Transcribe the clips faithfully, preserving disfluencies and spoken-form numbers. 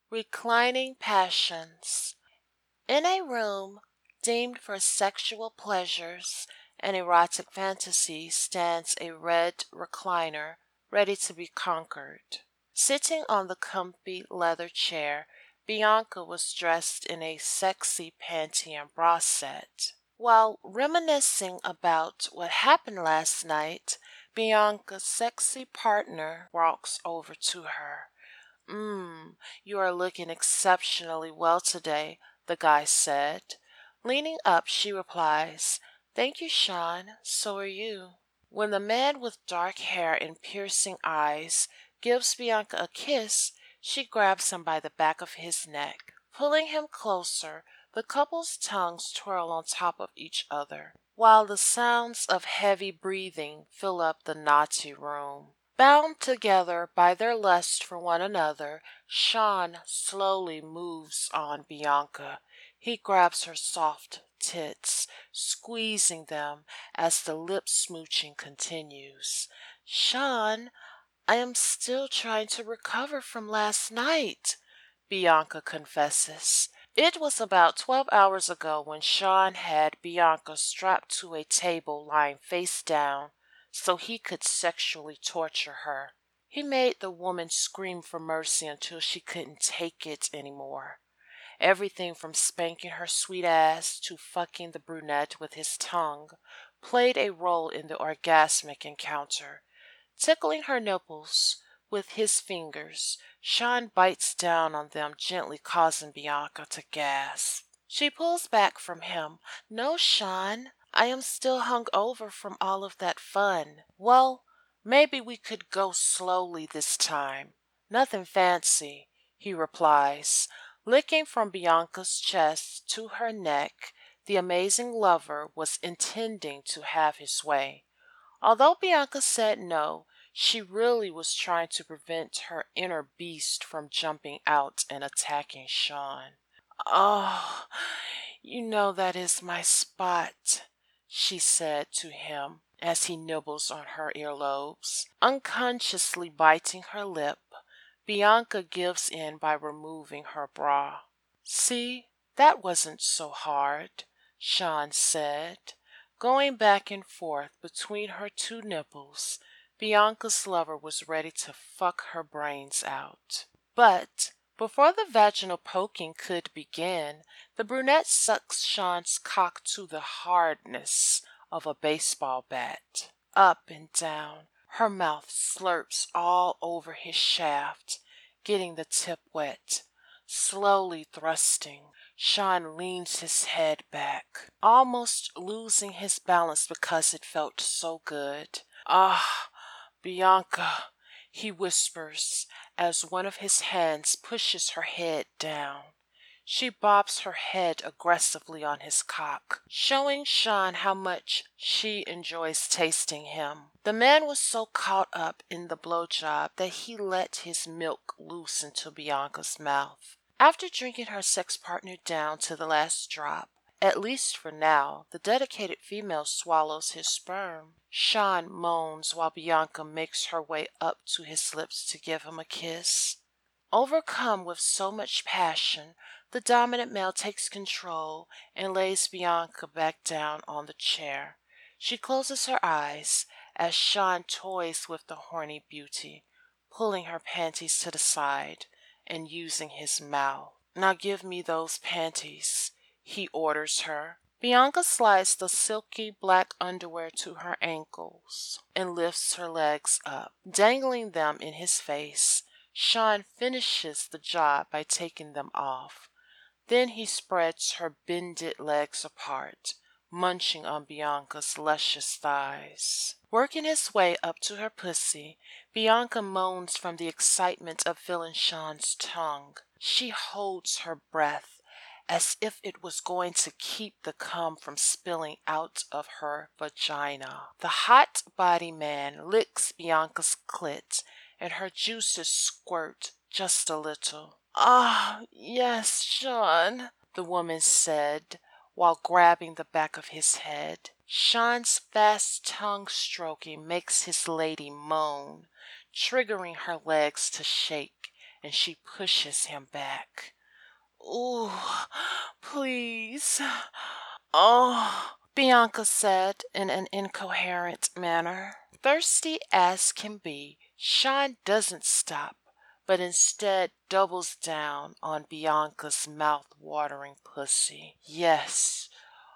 Reclining passions. In a room deemed for sexual pleasures and erotic fantasies stands a red recliner ready to be conquered. Sitting on the comfy leather chair, Bianca was dressed in a sexy panty and bra set. While reminiscing about what happened last night, Bianca's sexy partner walks over to her. "Mmm, you are looking exceptionally well today," the guy said. Leaning up, she replies, "Thank you, Sean. So are you." When the man with dark hair and piercing eyes gives Bianca a kiss, she grabs him by the back of his neck. Pulling him closer, the couple's tongues twirl on top of each other, while the sounds of heavy breathing fill up the naughty room. Bound together by their lust for one another, Sean slowly moves on Bianca. He grabs her soft tits, squeezing them as the lip smooching continues. "Sean, I am still trying to recover from last night," Bianca confesses. It was about twelve hours ago when Sean had Bianca strapped to a table lying face down so he could sexually torture her. He made the woman scream for mercy until she couldn't take it anymore. Everything from spanking her sweet ass to fucking the brunette with his tongue played a role in the orgasmic encounter. Tickling her nipples with his fingers, Sean bites down on them, gently causing Bianca to gasp. She pulls back from him. "No, Sean, I am still hung over from all of that fun." "Well, maybe we could go slowly this time. Nothing fancy," he replies. Licking from Bianca's chest to her neck, the amazing lover was intending to have his way. Although Bianca said no, she really was trying to prevent her inner beast from jumping out and attacking Sean. "Oh, you know that is my spot," she said to him as he nibbles on her earlobes. Unconsciously biting her lip, Bianca gives in by removing her bra. "See, that wasn't so hard," Sean said. Going back and forth between her two nipples, Bianca's lover was ready to fuck her brains out. But before the vaginal poking could begin, the brunette sucks Sean's cock to the hardness of a baseball bat. Up and down, her mouth slurps all over his shaft, getting the tip wet. Slowly thrusting, Sean leans his head back, almost losing his balance because it felt so good. "Ah, Bianca," he whispers as one of his hands pushes her head down. She bobs her head aggressively on his cock, showing Sean how much she enjoys tasting him. The man was so caught up in the blowjob that he let his milk loose into Bianca's mouth. After drinking her sex partner down to the last drop, at least for now, the dedicated female swallows his sperm. Sean moans while Bianca makes her way up to his lips to give him a kiss. Overcome with so much passion, the dominant male takes control and lays Bianca back down on the chair. She closes her eyes as Sean toys with the horny beauty, pulling her panties to the side and using his mouth. "Now give me those panties," he orders her. Bianca slides the silky black underwear to her ankles and lifts her legs up, dangling them in his face. Sean finishes the job by taking them off. Then he spreads her bended legs apart, munching on Bianca's luscious thighs. Working his way up to her pussy, Bianca moans from the excitement of feeling Sean's tongue. She holds her breath as if it was going to keep the cum from spilling out of her vagina. The hot body man licks Bianca's clit and her juices squirt just a little. "Ah, yes, Sean," the woman said while grabbing the back of his head. Sean's fast tongue stroking makes his lady moan, triggering her legs to shake and she pushes him back. Ooh, please. Oh, Bianca said in an incoherent manner. Thirsty as can be, Sean doesn't stop, but instead doubles down on Bianca's mouth-watering pussy. Yes.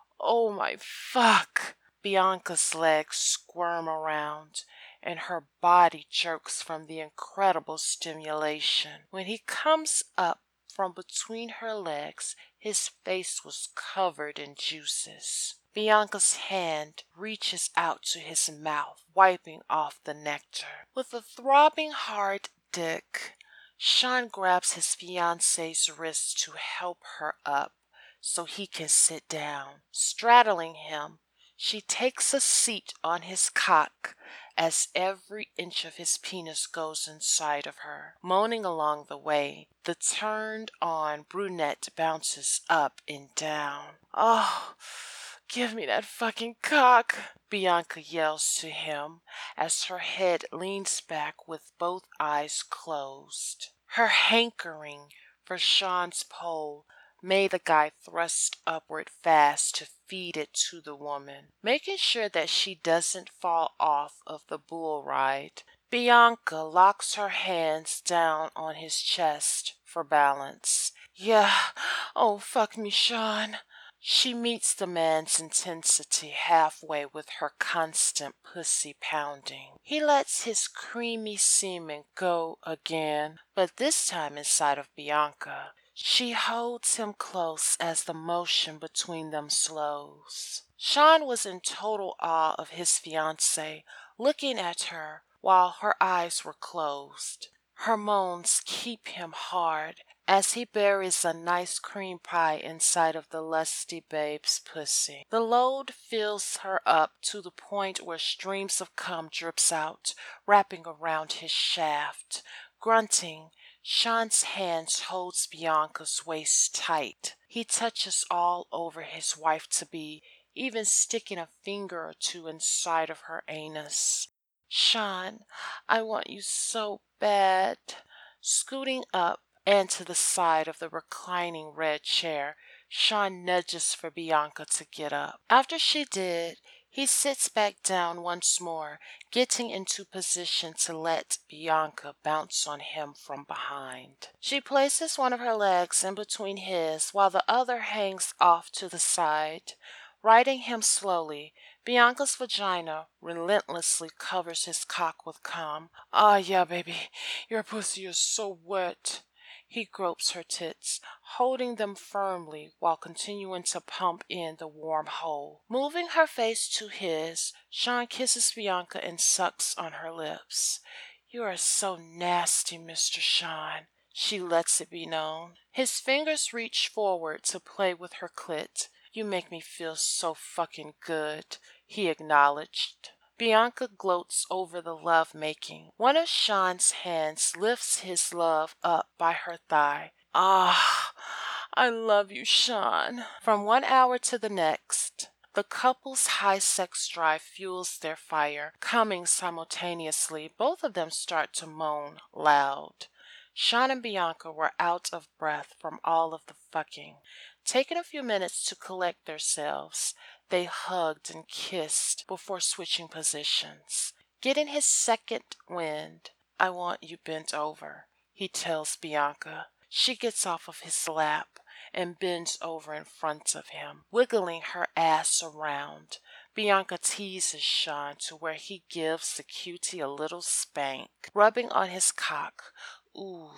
Oh my fuck. Bianca's legs squirm around, and her body jerks from the incredible stimulation. When he comes up from between her legs, his face was covered in juices. Bianca's hand reaches out to his mouth, wiping off the nectar. With a throbbing hard dick, Sean grabs his fiancée's wrist to help her up so he can sit down. Straddling him, she takes a seat on his cock as every inch of his penis goes inside of her. Moaning along the way, the turned-on brunette bounces up and down. Oh, give me that fucking cock, Bianca yells to him as her head leans back with both eyes closed. Her hankering for Sean's pole made the guy thrust upward fast to feed it to the woman. Making sure that she doesn't fall off of the bull ride, Bianca locks her hands down on his chest for balance. Yeah, oh fuck me, Sean. She meets the man's intensity halfway with her constant pussy pounding. He lets his creamy semen go again, but this time inside of Bianca. She holds him close as the motion between them slows. Sean was in total awe of his fiancée, looking at her while her eyes were closed. Her moans keep him hard as he buries a nice cream pie inside of the lusty babe's pussy. The load fills her up to the point where streams of cum drips out, wrapping around his shaft. Grunting, Sean's hands holds Bianca's waist tight. He touches all over his wife-to-be, even sticking a finger or two inside of her anus. Sean, I want you so bad. Scooting up and to the side of the reclining red chair, Sean nudges for Bianca to get up. After she did, he sits back down once more, getting into position to let Bianca bounce on him from behind. She places one of her legs in between his while the other hangs off to the side. Riding him slowly, Bianca's vagina relentlessly covers his cock with cum. Ah, yeah, baby, your pussy is so wet. He gropes her tits, holding them firmly while continuing to pump in the warm hole. Moving her face to his, Sean kisses Bianca and sucks on her lips. You are so nasty, Mister Sean. She lets it be known. His fingers reach forward to play with her clit. You make me feel so fucking good, he acknowledged. Bianca gloats over the love-making. One of Sean's hands lifts his love up by her thigh. Ah, I love you, Sean. From one hour to the next, the couple's high sex drive fuels their fire. Coming simultaneously, both of them start to moan loud. Sean and Bianca were out of breath from all of the fucking. Taking a few minutes to collect themselves, they hugged and kissed before switching positions. Getting his second wind, I want you bent over, he tells Bianca. She gets off of his lap and bends over in front of him, wiggling her ass around. Bianca teases Sean to where he gives the cutie a little spank, rubbing on his cock. Ooh,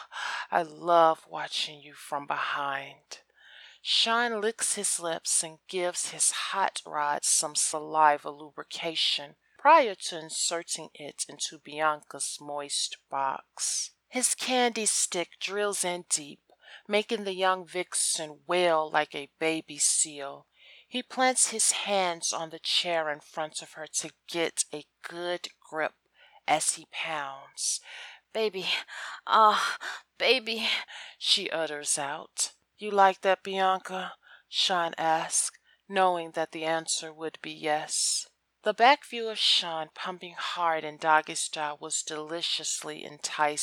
I love watching you from behind. Sean licks his lips and gives his hot rod some saliva lubrication prior to inserting it into Bianca's moist box. His candy stick drills in deep, making the young vixen wail like a baby seal. He plants his hands on the chair in front of her to get a good grip as he pounds. Baby, ah, uh, baby, she utters out. You like that, Bianca? Sean asked, knowing that the answer would be yes. The back view of Sean pumping hard in doggy style was deliciously enticing.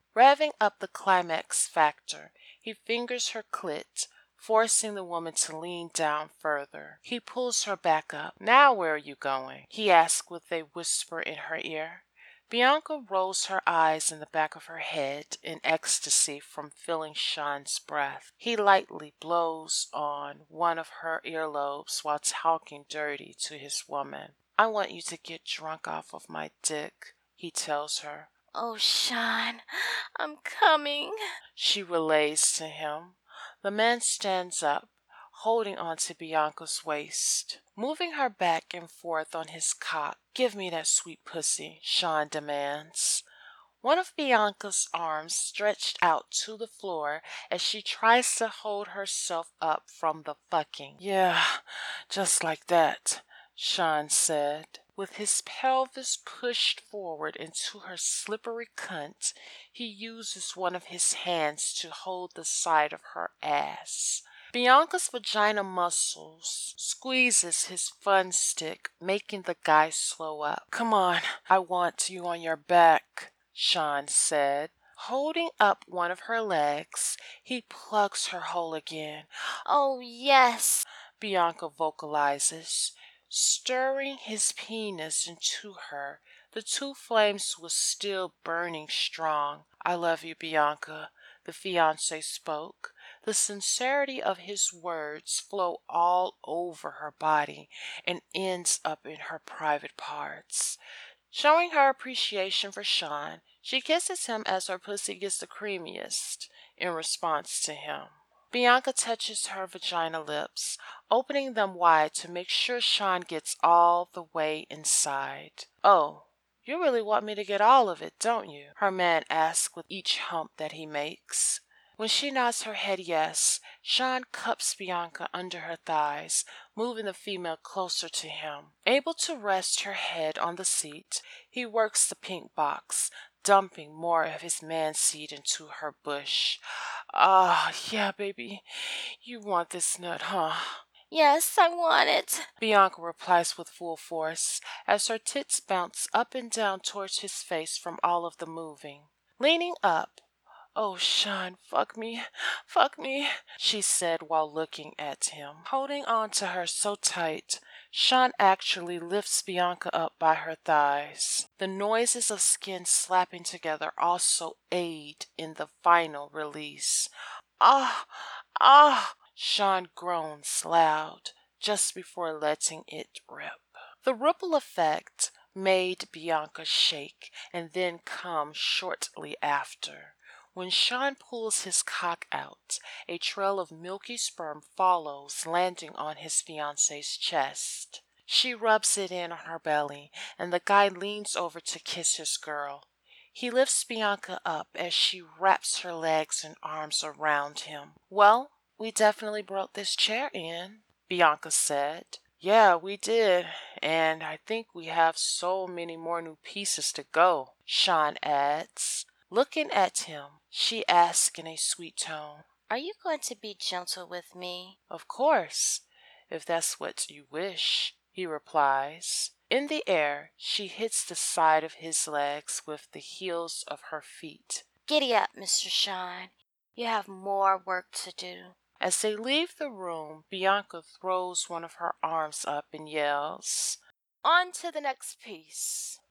Revving up the climax factor, he fingers her clit, forcing the woman to lean down further. He pulls her back up. "Now where are you going?" he asks with a whisper in her ear. Bianca rolls her eyes in the back of her head in ecstasy from feeling Sean's breath. He lightly blows on one of her earlobes while talking dirty to his woman. "I want you to get drunk off of my dick," he tells her. "Oh, Sean, I'm coming," she relays to him. The man stands up, holding onto Bianca's waist, moving her back and forth on his cock. "Give me that sweet pussy," Sean demands. One of Bianca's arms stretched out to the floor as she tries to hold herself up from the fucking. "Yeah, just like that," Sean said. With his pelvis pushed forward into her slippery cunt, he uses one of his hands to hold the side of her ass. Bianca's vagina muscles squeezes his fun stick, making the guy slow up. "Come on, I want you on your back," Sean said. Holding up one of her legs, he plugs her hole again. "Oh, yes," Bianca vocalizes, stirring his penis into her. The two flames was still burning strong. "I love you, Bianca," the fiancé spoke. The sincerity of his words flow all over her body and ends up in her private parts. Showing her appreciation for Sean, she kisses him as her pussy gets the creamiest in response to him. Bianca touches her vagina lips, opening them wide to make sure Sean gets all the way inside. "Oh, you really want me to get all of it, don't you?" her man asks with each hump that he makes. When she nods her head yes, Sean cups Bianca under her thighs, moving the female closer to him. Able to rest her head on the seat, he works the pink box, dumping more of his man seed into her bush. "Ah, yeah, baby, you want this nut, huh?" "Yes, I want it," Bianca replies with full force, as her tits bounce up and down towards his face from all of the moving. Leaning up, "Oh, Sean, fuck me, fuck me," she said while looking at him. Holding on to her so tight, Sean actually lifts Bianca up by her thighs. The noises of skin slapping together also aid in the final release. "Ah, ah," Sean groans loud just before letting it rip. The ripple effect made Bianca shake and then come shortly after. When Sean pulls his cock out, a trail of milky sperm follows, landing on his fiancée's chest. She rubs it in on her belly, and the guy leans over to kiss his girl. He lifts Bianca up as she wraps her legs and arms around him. "Well, we definitely brought this chair in," Bianca said. "Yeah, we did, and I think we have so many more new pieces to go," Sean adds. Looking at him, she asks in a sweet tone, "Are you going to be gentle with me?" "Of course, if that's what you wish," he replies. In the air, she hits the side of his legs with the heels of her feet. "Giddy up, Mister Sean. You have more work to do." As they leave the room, Bianca throws one of her arms up and yells, "On to the next piece."